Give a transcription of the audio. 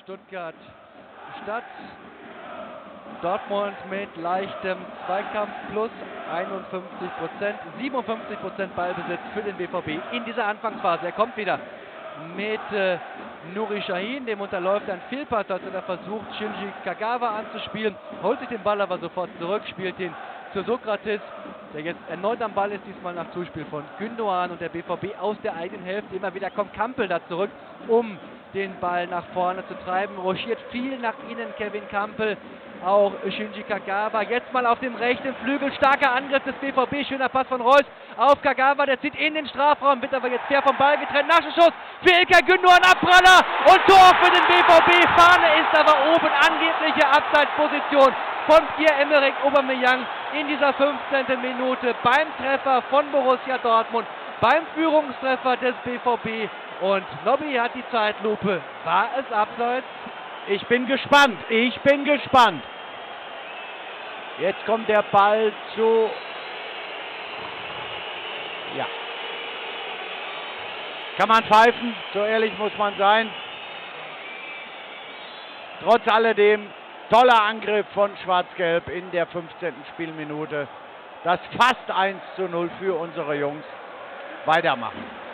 Stuttgart statt. Dortmund mit leichtem Zweikampf plus 51%, 57% Ballbesitz für den BVB in dieser Anfangsphase. Er kommt wieder mit Nuri Sahin, dem unterläuft ein Fehlpass, als er versucht, Shinji Kagawa anzuspielen, holt sich den Ball aber sofort zurück, spielt ihn zu Sokratis, der jetzt erneut am Ball ist, diesmal nach Zuspiel von Gündoğan, und der BVB aus der eigenen Hälfte. Immer wieder kommt Kampel da zurück, um den Ball nach vorne zu treiben. Rochiert viel nach innen Kevin Kampel, auch Shinji Kagawa. Jetzt mal auf dem rechten Flügel, starker Angriff des BVB, schöner Pass von Reus auf Kagawa, der zieht in den Strafraum, wird aber jetzt fair vom Ball getrennt. Nachschuss für Ilkay Gündoğan, Abpraller und Tor für den BVB. Fahne ist aber oben, angebliche Abseitsposition von Pierre-Emerick Aubameyang in dieser 15. Minute beim Treffer von Borussia Dortmund, beim Führungstreffer des BVB. Und Nobby hat die Zeitlupe. War es abseits? Ich bin gespannt. Jetzt kommt der Ball zu... Ja. Kann man pfeifen, so ehrlich muss man sein. Trotz alledem, toller Angriff von Schwarz-Gelb in der 15. Spielminute. Das fast 1:0 für unsere Jungs. Weitermachen.